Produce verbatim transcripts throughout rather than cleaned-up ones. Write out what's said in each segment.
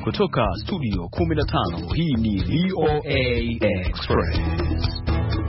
Kutoka studio kumi na tano, hii ni V O A Express.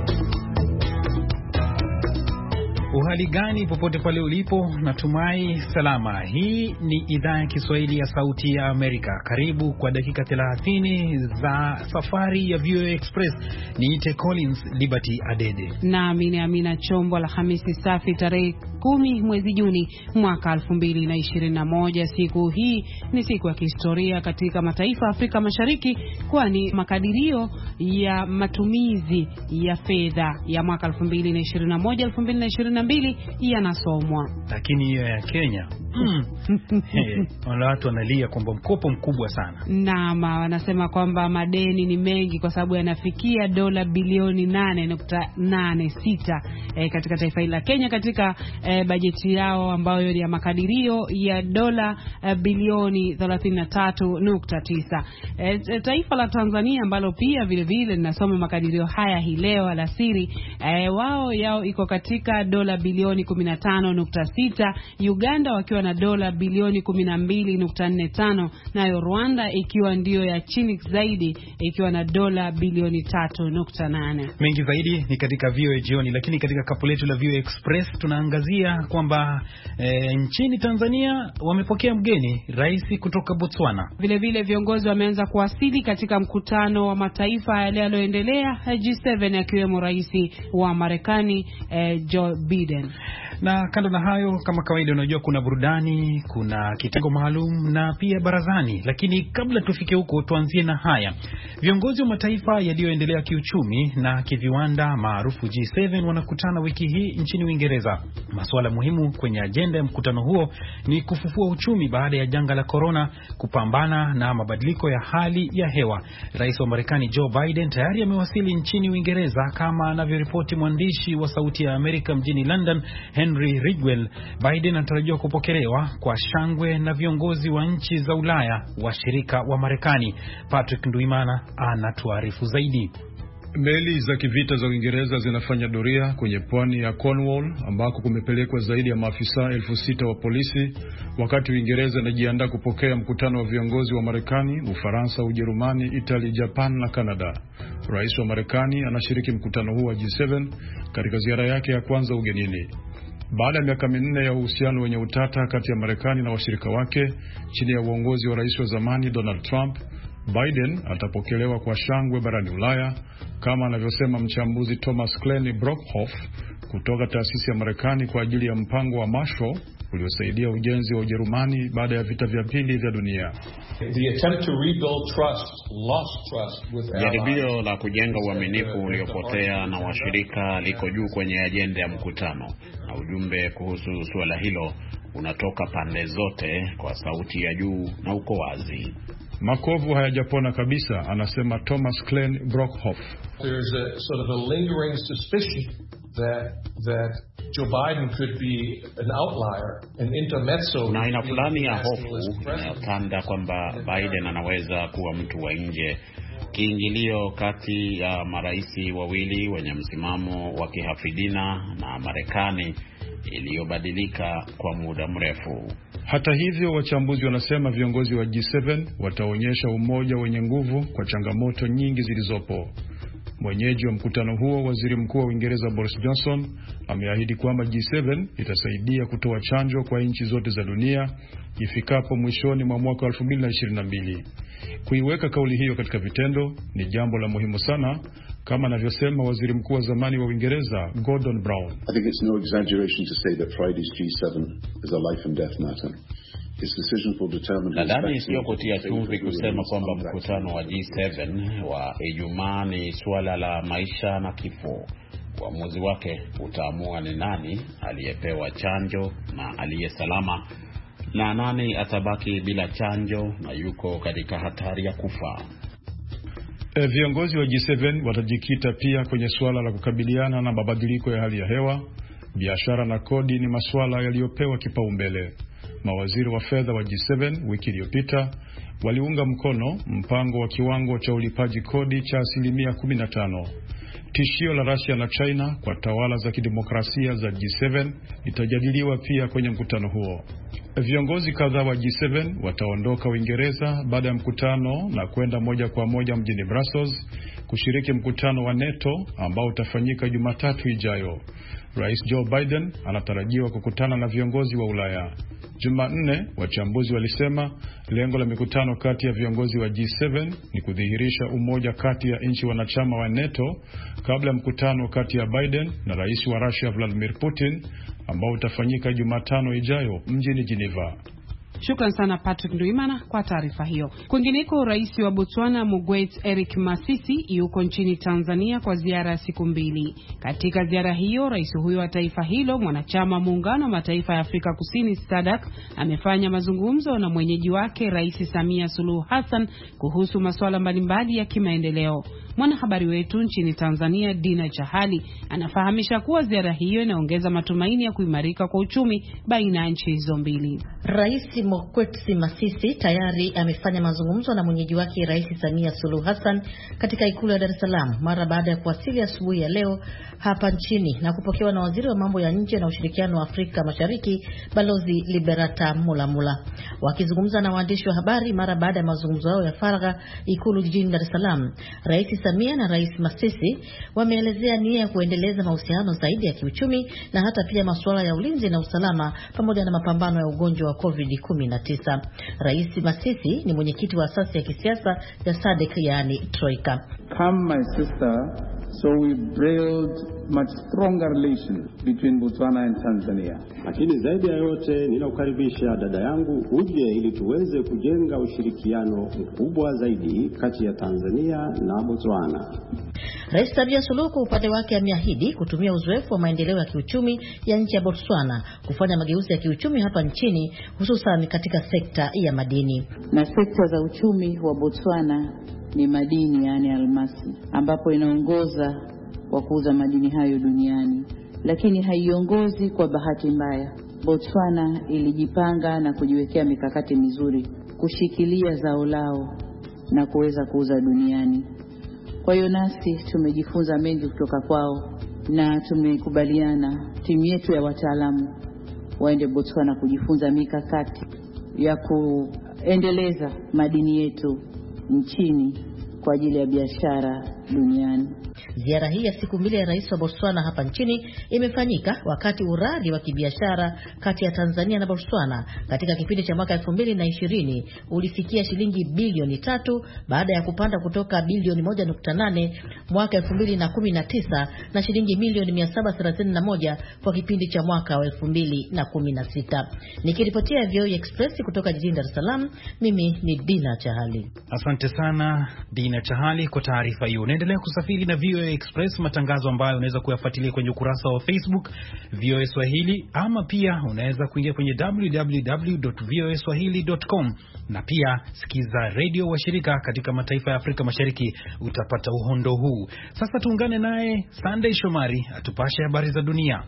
Uhali gani popote pale ulipo, natumai salama. Hii ni idhaa ya Kiswahili ya Sauti ya Amerika. Karibu kwa dakika thelathini za safari ya V O A Express. Niite Collins Liberty Adede. Na mimi Amina Chombo. Alhamisi safi, tarehe kumi mwezi Juni mwaka elfu mbili na ishirini na moja. Siku hii ni siku ya kihistoria katika mataifa Afrika Mashariki, kwani makadirio ya matumizi ya fedha ya mwaka elfu mbili na ishirini na moja elfu mbili na ishirini na mbili yanasomwa. Lakini hiyo ya Kenya mm. hey, wale watu wanalia kwamba mkopo mkubwa sana. Naam, wanasema kwamba madeni ni mengi kwa sababu yanafikia dola bilioni nane nukta nane sita eh, katika taifa hili la Kenya, katika eh, bajeti yao ambayo ni ya makadirio ya dola eh, bilioni thelathini na tatu nukta tisa. Eh, taifa la Tanzania ambalo pia vile vile linasoma makadirio haya hii leo alasiri, eh, wao yao iko katika dola bilioni kumi na tano nukta sita, Uganda wakiwa na dola bilioni kumi na mbili nukta nne tano, nayo Rwanda ikiwa ndio ya chini zaidi ikiwa na dola bilioni tatu nukta nane. Mengi zaidi ni katika V O A jioni, lakini katika kapu letu la V O A Express tunaangazia kwamba e, nchini Tanzania wamepokea mgeni, rais kutoka Botswana. Vile vile viongozi wameanza kuwasili katika mkutano wa mataifa yale yanayoendelea G saba, akiwemo rais wa Marekani eh, Joe Biden. Na kando na hayo, kama kawaida, unajua kuna burudani, kuna kitengo maalum na pia barazani. Lakini kabla tufike huko, tuanzie na haya. Viongozi wa mataifa yaliyoendelea kiuchumi na kiviwanda maarufu G saba wanakutana wiki hii nchini Uingereza. Masuala muhimu kwenye ajenda ya mkutano huo ni kufufua uchumi baada ya janga la corona, kupambana na mabadiliko ya hali ya hewa. Rais wa Marekani Joe Biden tayari amewasili nchini Uingereza, kama anavyoripoti mwandishi wa Sauti ya Amerika mjini London Henry Ridgwell. Biden anatarajiwa kupokelewa kwa shangwe na viongozi wa nchi za Ulaya, washirika wa Marekani. Patrick Nduimana anatuarifu zaidi. Meli za kivita za Uingereza zinafanya doria kwenye pwani ya Cornwall, ambako kumepelekwa zaidi ya maafisa elfu sita wa polisi, wakati Uingereza inajiandaa kupokea mkutano wa viongozi wa Marekani, Ufaransa, Ujerumani, Italy, Japan na Canada. Rais wa Marekani anashiriki mkutano huu wa G saba katika ziara yake ya kwanza ugenini. Baada ya miaka minne ya uhusiano wenye utata kati ya Marekani na washirika wake chini ya uongozi wa rais wa zamani Donald Trump, Biden atapokelewa kwa shangwe barani Ulaya, kama anavyosema mchambuzi Thomas Klein Brockhoff kutoka taasisi ya Marekani kwa ajili ya mpango wa Marshall uliosaidia ujenzi wa Ujerumani baada ya vita vya pili vya dunia. The attempt to rebuild trust, lost trust with jaribio la kujenga uaminifu uliopotea na washirika liko juu kwenye ajenda ya mkutano, na ujumbe kuhusu suala hilo unatoka pande zote kwa sauti ya juu na uko wazi. Makovu hayajapona kabisa, anasema Thomas Klein Brockhoff. There's a sort of a lingering suspicion that that Joe Biden could be an outlier, an intermezzo. Na aina fulani ya hofu inayotanda kwamba Biden anaweza kuwa mtu wa nje, kiingilio kati ya maraisi wawili wenye msimamo wa kihafidhina na Marekani iliyobadilika kwa muda mrefu. Hata hivyo, wachambuzi wanasema viongozi wa G saba wataonyesha umoja wenye nguvu kwa changamoto nyingi zilizopo. Mwenyeji wa mkutano huo, waziri mkuu wa Uingereza Boris Johnson, ameahidi kwamba G saba itasaidia kutoa chanjo kwa nchi zote za dunia ifikapo mwishoni mwa mwaka elfu mbili na ishirini na mbili. Kuiweka kauli hiyo katika vitendo ni jambo la muhimu sana, kama anavyosema waziri mkuu wa zamani wa Uingereza Gordon Brown. I think it's no exaggeration to say that Friday's G saba is a life and death matter. Nadhani sio kutia chumvi kusema kwamba mkutano wa G saba wa Ijumaa ni swala la maisha na kifo. Uamuzi wake utaamua ni nani aliyepewa chanjo na aliye salama, na nani atabaki bila chanjo na yuko katika hatari ya kufa. E, viongozi wa G saba watajikita pia kwenye swala la kukabiliana na mabadiliko ya hali ya hewa. Biashara na kodi ni masuala yaliyopewa kipaumbele. Mawaziri wa fedha wa G saba wiki iliyopita waliunga mkono mpango wa kiwango cha ulipaji kodi cha asilimia kumi na tano. Tishio la Russia na China kwa tawala za kidemokrasia za G saba litajadiliwa pia kwenye mkutano huo. Viongozi kadhaa wa G saba wataondoka Uingereza baada ya mkutano na kwenda moja kwa moja mjini Brussels kushiriki mkutano wa NATO ambao utafanyika Jumatatu ijayo. Rais Joe Biden anatarajiwa kukutana na viongozi wa Ulaya. Jumanne, wachambuzi walisema lengo la mikutano kati ya viongozi wa G saba ni kudhihirisha umoja kati ya nchi wanachama wa NATO kabla ya mkutano kati ya Biden na rais wa Russia Vladimir Putin ambao utafanyika Jumatano ijayo mjini Geneva. Shukran sana Patrick Nduimana kwa taarifa hiyo. Kwingineko, rais wa Botswana Mokgweetsi Eric Masisi yuko nchini Tanzania kwa ziara ya siku mbili. Katika ziara hiyo, rais huyo wa taifa hilo mwanachama muungano wa mataifa ya Afrika Kusini S A D C amefanya mazungumzo na mwenyeji wake Rais Samia Suluhu Hassan kuhusu masuala mbalimbali ya kimaendeleo. Mwanahabari wetu nchini Tanzania Dina Chahali anafahamisha kuwa ziara hiyo inaongeza matumaini ya kuimarika kwa uchumi baina ya nchi hizo mbili. Rais Mokgweetsi Masisi tayari amefanya mazungumzo na mwenyeji wake Rais Samia Suluhu Hassan katika ikulu ya Dar es Salaam mara baada ya kuwasili asubuhi ya leo hapa nchini na kupokewa na waziri wa mambo ya nje na ushirikiano wa Afrika Mashariki Balozi Liberata Mulamula. Wakizungumza na waandishi wa habari mara baada ya mazungumzo yao ya faragha ikulu jijini Dar es Salaam, Rais Samia na Rais Masisi wameelezea nia ya kuendeleza mahusiano zaidi ya kiuchumi na hata pia masuala ya ulinzi na usalama pamoja na mapambano ya ugonjwa wa covid kumi na tisa. Rais Masisi ni mwenyekiti wa asasi ya kisiasa ya S A D C yani Troika. Come my sister, so we build much stronger relations between Botswana and Tanzania. Lakini zaidi ya yote ninakukaribisha dada yangu uje ili tuweze kujenga ushirikiano mkubwa zaidi kati ya Tanzania na Botswana. Rais Samia Suluhu kwa upande wake ameahidi kutumia uzoefu wa maendeleo ya kiuchumi ya nchi ya Botswana kufanya mageuzi ya kiuchumi hapa nchini, hususan katika sekta ya madini. Na sekta za uchumi wa Botswana ni madini, yani almasi, ambapo inaongoza kwa kuuza madini hayo duniani. Lakini haiongozi kwa bahati mbaya. Botswana ilijipanga na kujiwekea mikakati mizuri kushikilia zao lao na kuweza kuuza duniani. Kwa hiyo nasi tumejifunza mengi kutoka kwao na tumekubaliana timu yetu ya wataalamu waende Botswana kujifunza mikakati ya kuendeleza madini yetu nchini kwa ajili ya biashara duniani. Ziara hii ya siku mbili ya rais wa Botswana hapa nchini imefanyika wakati uradi wa kibiashara kati ya Tanzania na Botswana katika kipindi cha mwaka elfu mbili na ishirini ulifikia shilingi bilioni tatu baada ya kupanda kutoka bilioni moja nukta nane mwaka elfu mbili na kumi na tisa na shilingi milioni mia saba thelathini na moja kwa kipindi cha mwaka wa elfu mbili na kumi na sita. Nikiripotia V O A Express kutoka jijini Dar es Salaam, mimi ni Dina Chahali. Asante sana Dina Chahali kwa taarifa hiyo. Unaendelea kusafiri na V O A Express, matangazo ambayo unaweza kuyafuatilia kwenye ukurasa wa Facebook V O A Swahili, ama pia unaweza kuingia kwenye w w w dot voa swahili dot com, na pia sikiza radio wa shirika katika mataifa ya Afrika Mashariki, utapata uhondo huu. Sasa tuungane naye Sunday Shomari atupashe habari za dunia.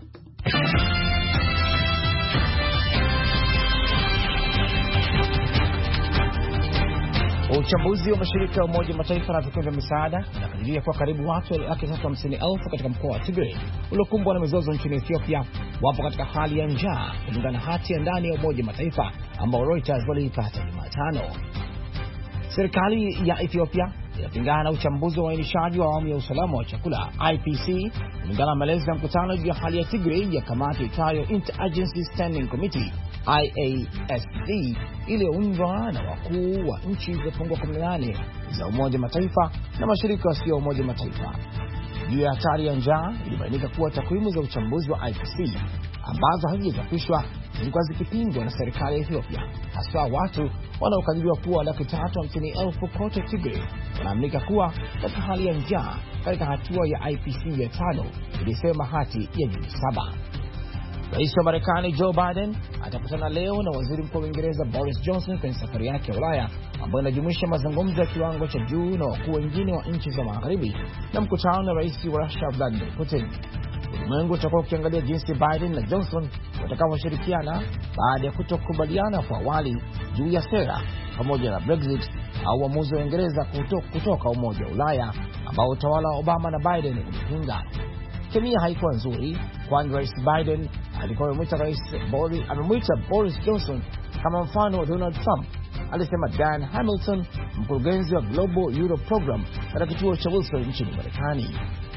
Uchambuzi wa mashirika ya Umoja wa Mataifa na vikundi vya misaada unakadiria kwa karibu watu laki tatu hamsini elfu katika mkoa wa Tigray uliokumbwa na mizozo nchini Ethiopia wapo katika hali ya njaa, kulingana na hati ya ndani ya Umoja wa Mataifa ambao Reuters waliipata Jumatano. Serikali ya Ethiopia inapingana na uchambuzi wa uainishaji wa awamu ya usalama wa chakula I P C, kulingana na maelezo ya mkutano juu ya hali ya Tigray ya kamati itayo Interagency Standing Committee I A S C iliyoundwa na wakuu wa nchi zilizopungua kumi na nane za Umoja Mataifa na mashirika yasiyo Umoja Mataifa. Juu ya hatari ya njaa, ilibainika kuwa takwimu za uchambuzi wa I P C ambazo hazijachapishwa zilikuwa zikipingwa na serikali ya Ethiopia, hasa watu wanaokadiriwa kuwa laki tatu hamsini elfu kote Tigray wanaaminika kuwa katika hali ya njaa katika hatua ya I P C ya tano, ilisema hati ya Juni saba. Rais wa Marekani Joe Biden atakutana leo na waziri mkuu wa Uingereza Boris Johnson kwenye safari yake ya Ulaya ambayo inajumuisha mazungumzo ya kiwango cha juu na wakuu wengine wa nchi za magharibi na mkutano na rais wa Russia Vladimir Putin. Ulimwengu utakuwa ukiangalia jinsi Biden na Johnson watakavyoshirikiana baada ya kutokubaliana kwa awali juu ya sera pamoja na Brexit au uamuzi wa Uingereza kutoka, kutoka Umoja wa Ulaya ambao utawala wa Obama na Biden umepinga. Kemia haikuwa nzuri, kwani Rais Biden alikuwa amemwita Rais Boris, amemwita Boris Johnson kama mfano wa Donald Trump, alisema Dan Hamilton, mkurugenzi wa Global Euro Program katika kituo cha Wilson nchini Marekani.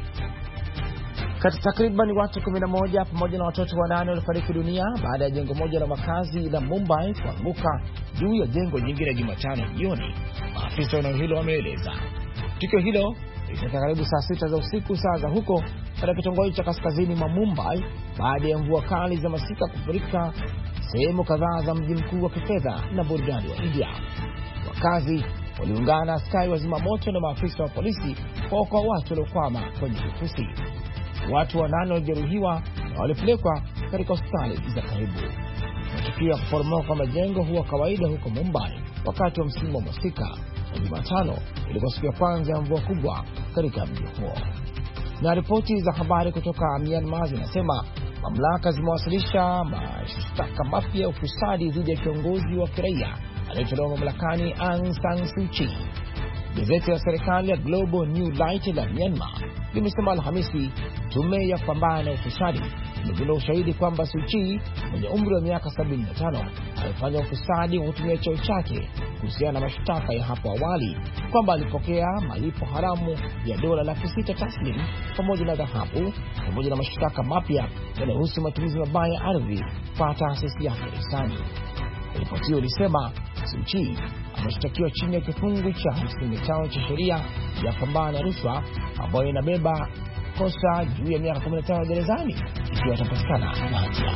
Kati takriban watu kumi na moja pamoja na watoto wanane walifariki dunia baada ya jengo moja la makazi la Mumbai kuanguka juu ya jengo jingine Jumatano jioni, maafisa wa eneo hilo wameeleza. Tukio hilo lilitokea karibu saa sita za usiku saa za huko katika kitongoji cha kaskazini mwa Mumbai baada ya mvua kali za masika kufurika sehemu kadhaa za mji mkuu wa kifedha na burudani wa India. Wakazi waliungana na askari wa zimamoto na maafisa wa polisi kuokoa watu waliokwama kwenye vifusi. Watu wanane walijeruhiwa na walipelekwa katika hospitali za karibu. Matukio ya kuporomoka kwa majengo huwa kawaida huko Mumbai wakati wa msimu wa masika, na Jumatano ilikuwa siku ya kwanza ya mvua kubwa katika mji huo. Na ripoti za habari kutoka Myanmar zinasema mamlaka zimewasilisha mashtaka mapya ya ufisadi dhidi ya kiongozi wa kiraia aliyetolewa mamlakani Aung San Suu Kyi. Gazeti la serikali ya Global New Light la Myanmar limesema Alhamisi tume ya kupambana na ufisadi imegundua ushahidi kwamba Suu Kyi mwenye umri wa miaka sabini na tano alifanya ufisadi kwa kutumia cheo chake kuhusiana na mashtaka ya hapo awali kwamba alipokea malipo haramu ya dola laki sita taslimu pamoja na dhahabu, pamoja na mashtaka mapya yanayohusu matumizi mabaya ya ardhi kwa taasisi yake risani. Ripoti hiyo ilisema Suu Kyi ameshtakiwa chini ya kifungu cha hamsini na tano cha sheria ya kupambana na rushwa ambayo inabeba kosa juu ya miaka kumi na tano gerezani ikiwa atapatikana na hatia.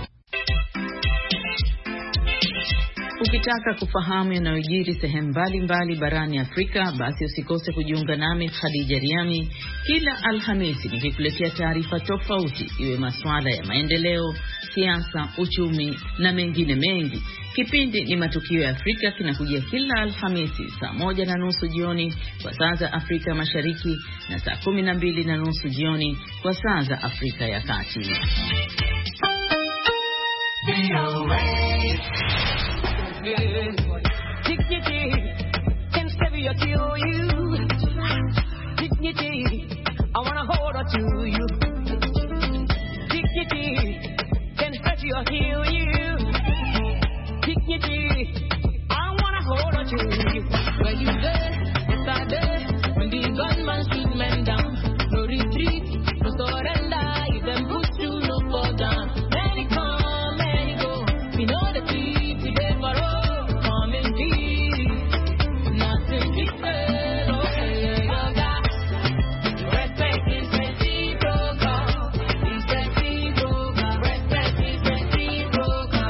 Ukitaka kufahamu yanayojiri sehemu mbalimbali barani Afrika, basi usikose kujiunga nami Khadija Riami kila Alhamisi nikikuletea taarifa tofauti, iwe masuala ya maendeleo, siasa, uchumi na mengine mengi. Kipindi ni Matukio ya Afrika kinakujia kila Alhamisi saa moja na nusu jioni kwa saa za Afrika Mashariki na saa kumi na mbili na nusu jioni kwa saa za Afrika ya Kati. Dignity, I wanna hold on to you. Where you there, yes I there. When the gunman shoot men down, no retreat, no surrender. If them push you, no fall down. Many come, many go. We know the thief, we there for all. Come in peace, nothing different. Okay, you got respect is reciprocal. It's reciprocal. Respect is reciprocal.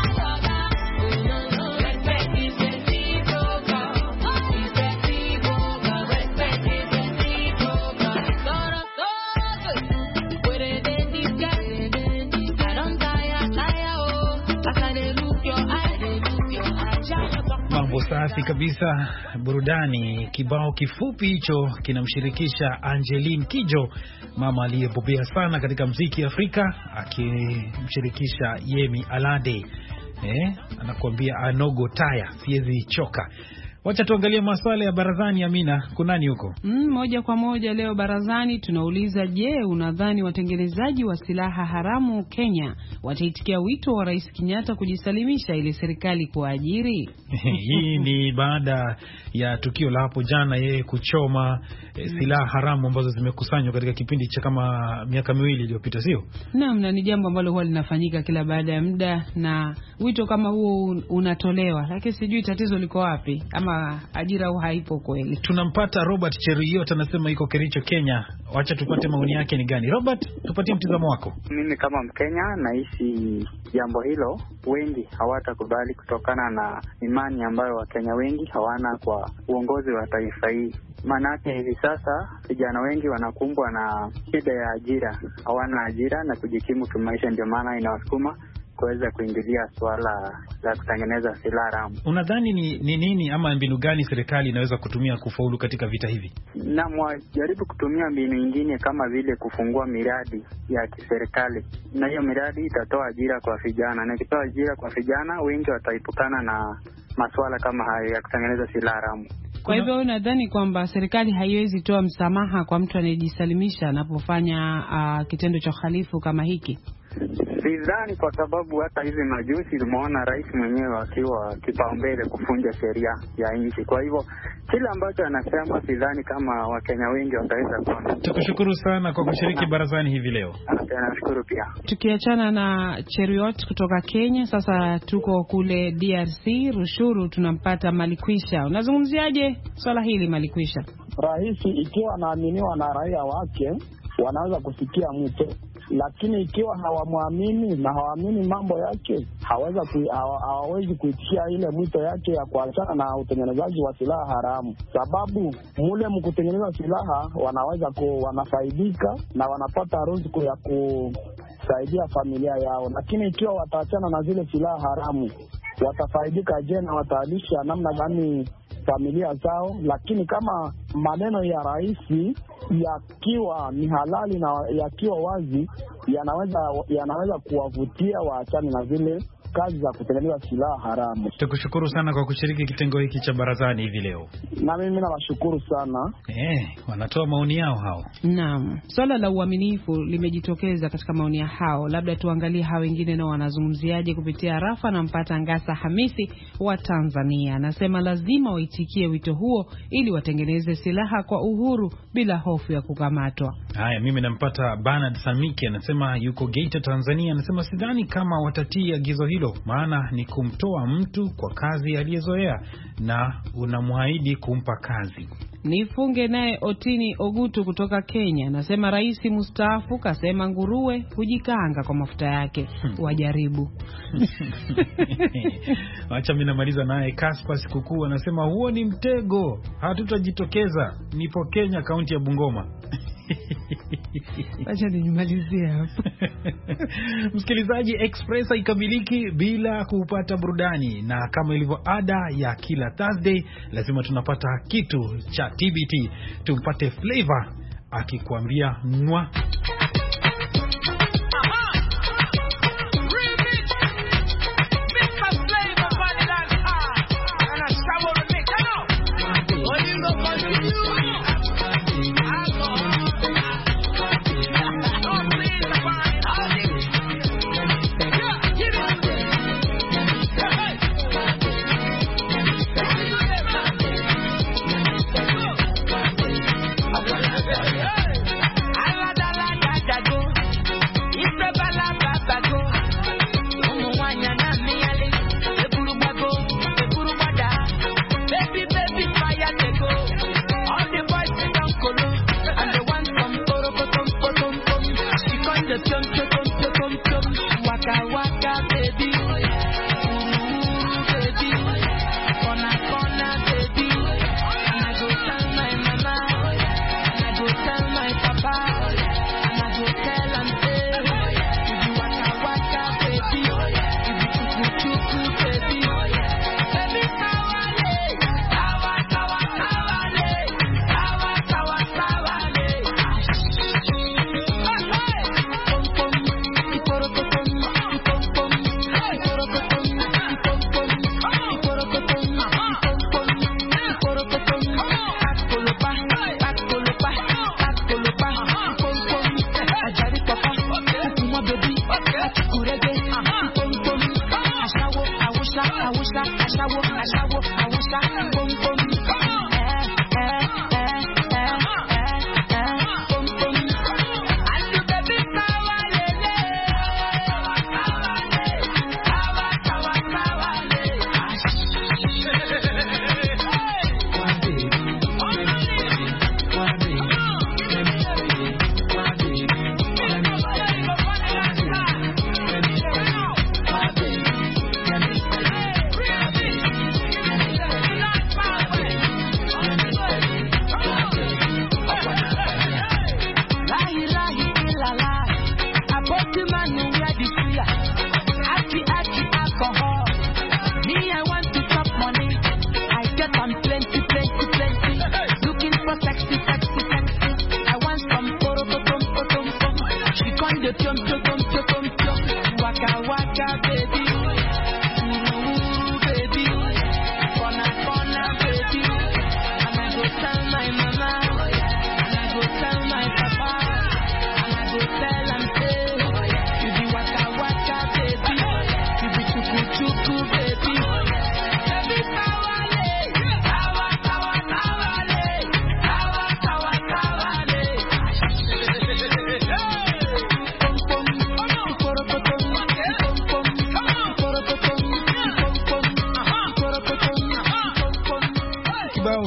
Safi kabisa, burudani. Kibao kifupi hicho kinamshirikisha Angeline Kidjo, mama aliyebobea sana katika muziki Afrika, akimshirikisha Yemi Alade. Eh, anakuambia anogo taya, siwezi choka. Wacha tuangalie masuala ya barazani. Amina, kunani huko? Mm, moja kwa moja leo barazani tunauliza, je, unadhani watengenezaji wa silaha haramu Kenya wataitikia wito wa Rais Kenyatta kujisalimisha ili serikali kuajiri? Hii ni baada ya tukio la hapo jana, yeye kuchoma eh, silaha haramu ambazo zimekusanywa katika kipindi cha kama miaka miwili iliyopita, sio? Naam, na ni jambo ambalo huwa linafanyika kila baada ya muda, na wito kama huo unatolewa, lakini sijui tatizo liko wapi, ama ajira au haipo kweli. Tunampata Robert Cheruiyot, anasema yuko Kericho, Kenya. Wacha tupate maoni yake ni gani. Robert, tupatie mtazamo wako. Mimi kama Mkenya naishi jambo hilo wengi hawatakubali kutokana na imani ambayo Wakenya wengi hawana kwa uongozi wa taifa hii. Maanake hivi sasa vijana wengi wanakumbwa na shida ya ajira, hawana ajira na kujikimu kimaisha, ndio maana inawasukuma kuweza kuingilia swala la kutengeneza silaha haramu. Unadhani ni, ni nini ama mbinu gani serikali inaweza kutumia kufaulu katika vita hivi? Na mwajaribu kutumia mbinu nyingine kama vile kufungua miradi ya kiserikali, na hiyo miradi itatoa ajira kwa vijana, na ikitoa ajira kwa vijana wengi wataipukana na masuala kama hayo ya kutengeneza silaha haramu. Kwa hivyo nadhani kwamba serikali haiwezi toa msamaha kwa mtu anayejisalimisha anapofanya uh, kitendo cha uhalifu kama hiki. Sidhani, kwa sababu hata hivi majuzi tumeona rais mwenyewe akiwa kipaumbele kufunja sheria ya nchi. Kwa hivyo kila ambacho anasema sidhani kama Wakenya wengi wataweza kuona. Tukushukuru sana kwa kushiriki barazani hivi leo. Nashukuru pia. Tukiachana na Cheriot kutoka Kenya, sasa tuko kule D R C, Rushuru, tunampata Malikwisha. Unazungumziaje swala hili Malikwisha? Rais ikiwa anaaminiwa na raia wake wanaweza kusikia mto, lakini ikiwa hawamwamini na hawaamini mambo yake hawaweza ku, hawawezi kuitikia ile mwito yake ya kuachana na utengenezaji wa silaha haramu, sababu mule mkutengeneza silaha wanaweza ku, wanafaidika na wanapata ruzuku ya kusaidia familia yao, lakini ikiwa wataachana na zile silaha haramu watafaidika je na watalisha namna gani familia zao? Lakini kama maneno ya rais yakiwa ni halali na yakiwa wazi yanaweza yanaweza kuwavutia waachane na zile kazi za kutengeneza silaha haramu. Tukushukuru sana kwa kushiriki kitengo hiki cha barazani hivi leo. Na mimi nawashukuru sana. Eh, wanatoa maoni yao hao. Naam. Swala la uaminifu limejitokeza katika maoni hao. Labda tuangalie hao wengine nao wanazungumziaje kupitia rafa. Na mpata Ngasa Hamisi wa Tanzania anasema lazima waitikie wito huo ili watengeneze silaha kwa uhuru bila hofu ya kukamatwa. Haya, mimi nampata Bernard Samiki anasema yuko Geita Tanzania, anasema sidhani kama watatia agizo hilo, maana ni kumtoa mtu kwa kazi aliyezoea na unamwahidi kumpa kazi. Nifunge naye Otini Ogutu kutoka Kenya anasema rais mustaafu kasema nguruwe hujikaanga kwa mafuta yake, wajaribu. Acha mimi namaliza naye Kaspa Sikukuu anasema huo ni mtego, hatutajitokeza, nipo Kenya kaunti ya Bungoma. Acha nimalizie hapo. Msikilizaji, Express ikamiliki bila kupata burudani, na kama ilivyo ada ya kila Thursday lazima tunapata kitu cha T B T. Tumpate Flavor akikwambia nwa.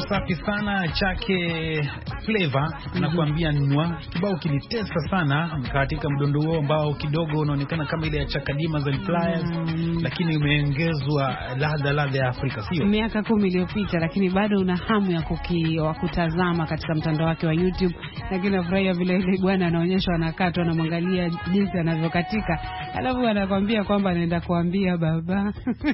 safi sana chake Flavor nakwambia nwa kibao kilitesa sana katika mdondo huo ambao kidogo unaonekana kama ile ya Chakadima za Flyers, mm. lakini umeongezwa ladha ladha ya Afrika, sio? Miaka kumi iliyopita, lakini bado una hamu ya kuki kutazama katika mtandao wake wa YouTube. Lakini nafurahia vile ile bwana anaonyeshwa anakatwa na mwangalia jinsi anavyokatika. Alafu anakuambia kwamba anaenda kuambia baba.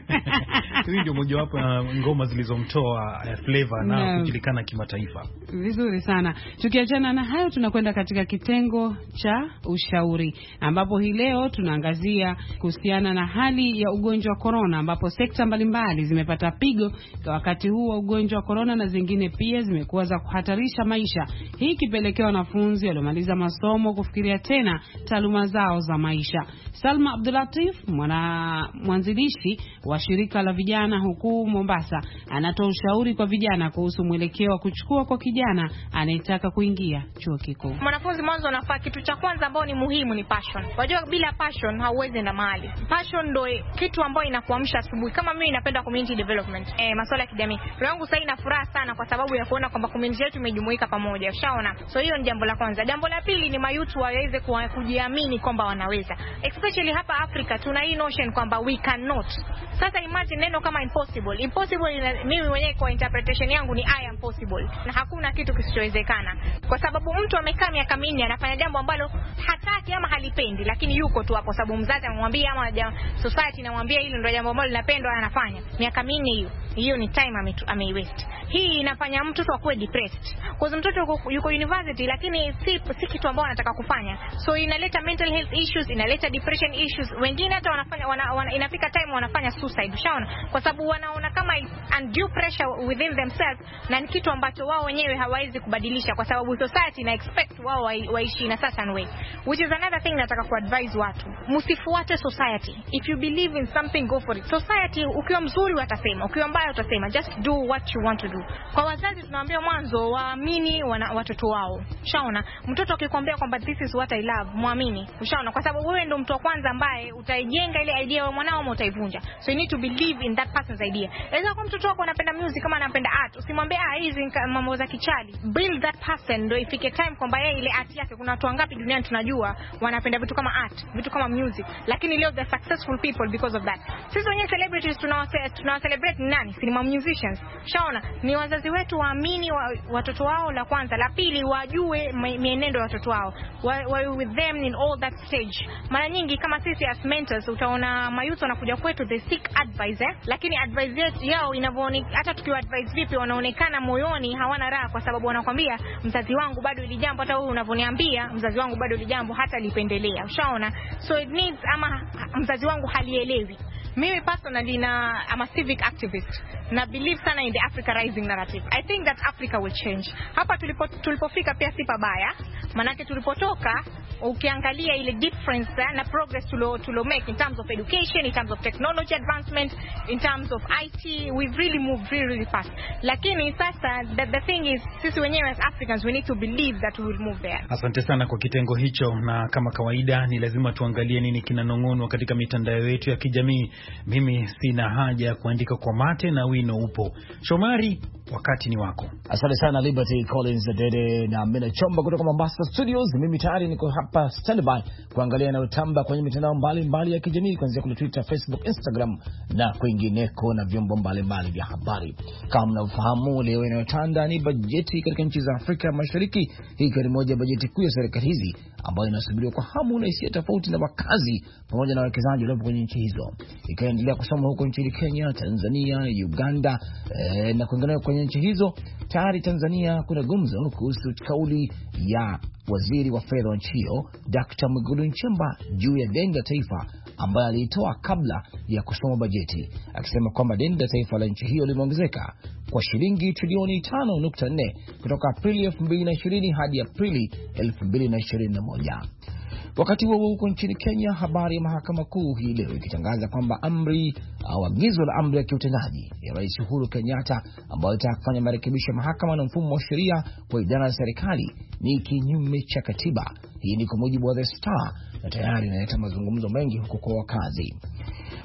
Hii ndio moja wapo ya ngoma zilizomtoa uh, Flavor na no. kujulikana kimataifa. Vizuri sana. Tukiachana na hayo, tunakwenda katika kitengo cha ushauri, ambapo hii leo tunaangazia kuhusiana na hali ya ugonjwa wa corona, ambapo sekta mbalimbali zimepata pigo kwa wakati huu wa ugonjwa wa corona, na zingine pia zimekuwa za kuhatarisha maisha. Hii kipelekea wanafunzi waliomaliza masomo kufikiria tena taaluma zao za maisha. Salma Abdulatif, mwana mwanzilishi wa shirika la vijana huku Mombasa, anatoa ushauri kwa vijana kuhusu mwelekeo wa kuchukua kwa kijana anayetaka kuingia chuo kikuu. Mwanafunzi mwanzo anafaa, kitu cha kwanza ambao ni muhimu ni passion. Wajua bila passion hauwezi enda mahali. Passion ndio kitu ambayo inakuamsha asubuhi. Kama mimi napenda community development, eh masuala ya kijamii. Roho yangu sasa ina furaha sana kwa sababu ya kuona kwamba community yetu imejumuika pamoja. Ushaona? So hiyo ni jambo la kwanza. Jambo la pili ni mayutu waweze kujiamini kwamba wanaweza. Especially hapa Afrika tuna hii notion kwamba we cannot. Sasa imagine neno kama impossible. Impossible mimi mwenyewe kwa interpretation yangu ni I am possible. Na hakuna kitu kisichowezekana. Kwa sababu mtu amekaa miaka minne anafanya jambo ambalo hataki ama halipendi, lakini yuko tu hapo sababu mzazi amemwambia ama society inamwambia hilo ndio jambo ambalo linapendwa anafanya. Miaka minne hiyo. Hiyo ni time ameiwaste. Hii inafanya mtoto akue depressed. Kwa sababu mtoto yuko, yuko university lakini si si kitu ambao anataka kufanya. So inaleta mental health issues, inaleta depression issues. Wengine hata wanafanya wana, wana, inafika time wanafanya suicide. Ushaona? Kwa sababu wanaona kama undue pressure within themselves na ni kitu ambacho wao wenyewe hawawezi kubadilisha kwa sababu society ina expect wao waishi in a certain way. Which is another thing nataka kuadvise watu. Msifuate society. If you believe in something, go for it. Society ukiwa mzuri watasema, ukiwa mbaya utasema. Just do what you want to do. Kwa wazazi tunawaambia mwanzo waamini watoto wao. Ushaona? Mtoto akikwambia kwamba this is what I love, muamini. Ushaona? Kwa sababu wewe ndio mtu wa kwanza ambaye utaijenga ile idea ya mwanao ama utaivunja. So you need to believe in that person's idea. Inaweza kwa mtoto wako anapenda music kama anapenda art, usimwambie ah hizi mambo za kichali. Build that person ndio ifike time kwamba yeye ile art yake, kuna watu wangapi duniani tunajua wanapenda vitu kama art, vitu kama music, lakini leo the successful people because of that. Sisi wenyewe celebrities tunawa tunawa celebrate ni nani? Cinema musicians. Shaona, ni wazazi wetu waamini wa, watoto wao la kwanza, la pili wajue mienendo ya watoto wao. Wa, wa with them in all that stage. Mara nyingi kama sisi as mentors utaona mayuth wanakuja kwetu they seek advice eh? Lakini advice yetu yao inavyoonekana, hata tukiwa advice vipi wanaonekana moyoni hawana raha kwa sababu wanakuambia mzazi wangu bado ile jambo, hata wewe unavyoniambia mzazi wangu bado ile jambo hata lipendelea. Ushaona? So it needs ama mzazi wangu halielewi. Mimi personally na I'm a civic activist na believe sana in the Africa Rising narrative. I think that Africa will change. Hapa tulipo tulipofika pia si pabaya. Manake tulipotoka ukiangalia ile difference na progress tulo tulo make in terms of education, in terms of technology advancement, in terms of I T, we've really moved really, really fast. Lakini sasa the, the thing is sisi wenyewe as Africans we need to believe that we will move there. Asante sana kwa kitengo hicho, na kama kawaida ni lazima tuangalie nini kinanong'onwa katika mitandao yetu ya kijamii. Mimi sina haja ya kuandika kwa mate na wino upo. Shomari, wakati ni wako. Asante sana Liberty Collins Dede na Mina Chomba kutoka Mombasa Studios. Mimi tayari niko hapa standby kuangalia na utamba kwenye mitandao mbalimbali ya kijamii kuanzia kule Twitter, Facebook, Instagram na kwingineko na vyombo mbalimbali vya habari. Kama mnafahamu leo inayotanda ni bajeti katika nchi za Afrika Mashariki. Hii ni moja ya bajeti kuu ya serikali hizi ambayo inasubiriwa kwa hamu na hisia tofauti na wakazi pamoja na wawekezaji walio kwenye nchi hizo. Ikaendelea kusoma huko nchini Kenya, Tanzania, Uganda e, na kwingineko kwenye nchi hizo. Tayari Tanzania kuna gumzo kuhusu kauli ya waziri wa fedha wa nchi hiyo Daktari Mwigulu Nchemba juu ya deni la taifa ambayo alitoa kabla ya kusoma bajeti, akisema kwamba deni la taifa la nchi hiyo limeongezeka kwa shilingi trilioni tano nukta nne kutoka Aprili elfu mbili na ishirini hadi Aprili elfu mbili na ishirini na moja. Wakati huo huko nchini Kenya, habari ya mahakama kuu hii leo ikitangaza kwamba amri au agizo la amri ya kiutendaji ya Rais Uhuru Kenyatta ambayo itakufanya marekebisho ya mahakama na mfumo wa sheria kwa idara ya serikali ni kinyume cha katiba. Hii ni kwa mujibu wa The Star na tayari inaleta mazungumzo mengi huko kwa wakazi.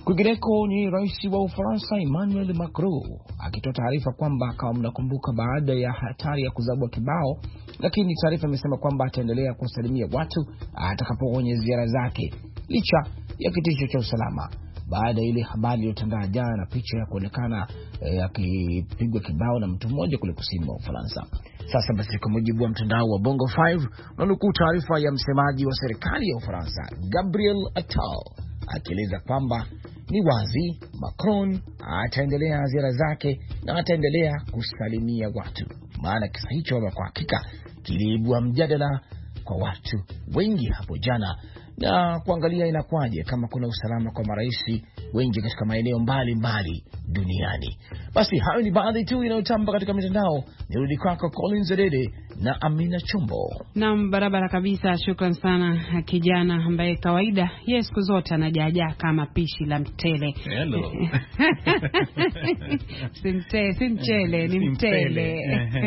Kwingineko ni rais wa Ufaransa Emmanuel Macron akitoa taarifa kwamba kama mnakumbuka, baada ya hatari ya kuzabwa kibao, lakini taarifa imesema kwamba ataendelea kusalimia watu atakapoonye ziara zake licha ya kitisho cha usalama, baada ya ile habari iliyotandaa jana na picha ya kuonekana akipigwa e, kibao na mtu mmoja kule kusini mwa Ufaransa. Sasa basi, kwa mujibu wa mtandao wa Bongo five, nanukuu taarifa ya msemaji wa serikali ya Ufaransa Gabriel Attal akieleza kwamba ni wazi Macron ataendelea ziara zake na ataendelea kusalimia watu. Maana kisa hicho kwa hakika kiliibua mjadala kwa watu wengi hapo jana, na kuangalia inakwaje kama kuna usalama kwa maraisi wengi katika maeneo mbalimbali duniani. Basi hayo ni baadhi tu inayotamba katika mitandao. Nirudi kwako Collins Adede na Amina Chombo. Naam, barabara kabisa. Shukran sana kijana ambaye kawaida yeye siku zote anajaja kama pishi la mtele. Hello. Simte, simchele, ni mtele.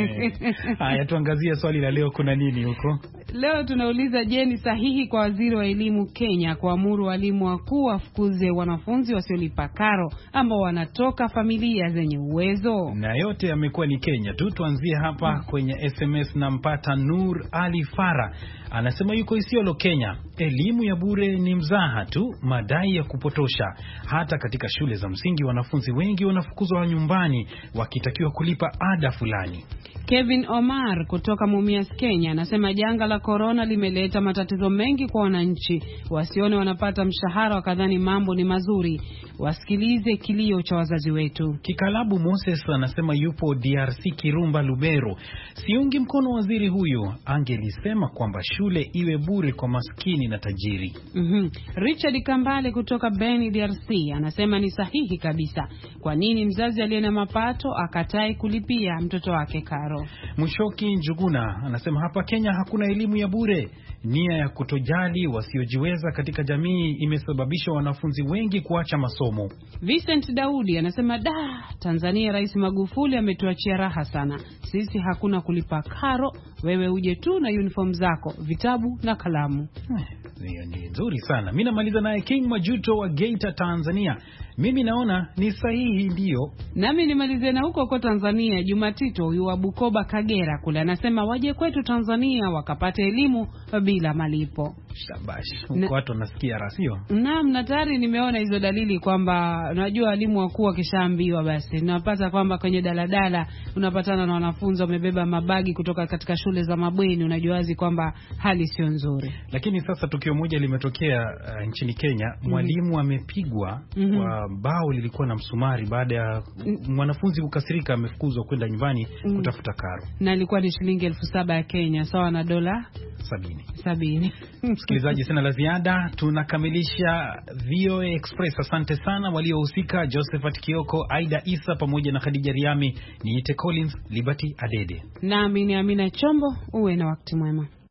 Haya, tuangazie swali la leo, kuna nini huko? Leo tunauliza, je, ni sahihi kwa waziri wa elimu Kenya kuamuru walimu wakuu wafukuze wanafunzi wasiolipa karo ambao wanatoka familia zenye uwezo? Na yote yamekuwa ni Kenya tu. Tuanzie hapa hmm. kwenye S M S na mpata Nur Ali Fara. Anasema yuko Isiolo, Kenya. Elimu ya bure ni mzaha tu, madai ya kupotosha. Hata katika shule za msingi wanafunzi wengi wanafukuzwa nyumbani wakitakiwa kulipa ada fulani. Kevin Omar kutoka Mumias, Kenya anasema janga la corona limeleta matatizo mengi kwa wananchi. Wasione wanapata mshahara wakadhani mambo ni mazuri. Wasikilize kilio cha wazazi wetu. Kikalabu Moses anasema yupo D R C Kirumba Lubero. Siungi mkono waziri huyu, angelisema kwamba shule iwe bure kwa maskini na tajiri. Mhm. Richard Kambale kutoka Beni D R C anasema ni sahihi kabisa. Kwa nini mzazi aliye na mapato akatai kulipia mtoto wake karo? Mushoki Njuguna anasema hapa Kenya hakuna elimu ya bure. Nia ya kutojali wasiojiweza katika jamii imesababisha wanafunzi wengi kuacha masomo. Vincent Daudi anasema da, Tanzania Rais Magufuli ametuachia raha sana. Sisi hakuna kulipa karo, wewe uje tu na uniform zako, vitabu na kalamu. Hiyo ni nzuri sana. Mimi namaliza naye King Majuto wa Geita, Tanzania. Mimi naona ni sahihi ndio. Nami nimalize na huko kwa Tanzania. Jumatito huyu wa Bukoba Kagera kule anasema waje kwetu Tanzania wakapata elimu bila malipo. Shabash. Huko watu wanasikia rasio. Naam, na tayari nimeona hizo dalili kwamba unajua walimu wakuu wakishaambiwa basi unapata kwamba kwenye daladala unapatana na wanafunzi wamebeba mabagi kutoka katika shule za mabweni, unajua wazi kwamba hali sio nzuri. Lakini sasa tukio moja limetokea uh, nchini Kenya. Mwalimu amepigwa mm -hmm. kwa bao lilikuwa na msumari baada ya mwanafunzi kukasirika, amefukuzwa kwenda nyumbani mm. kutafuta karo. Na ilikuwa ni shilingi elfu saba ya Kenya sawa na dola sabini. Sabini. Msikilizaji, sina la ziada, tunakamilisha V O A Express. Asante sana waliohusika, Josephat Kioko, Aida Isa pamoja na Khadija Riami. Niite Collins Liberty Adede. Nami ni Amina Chombo. Uwe na wakati mwema.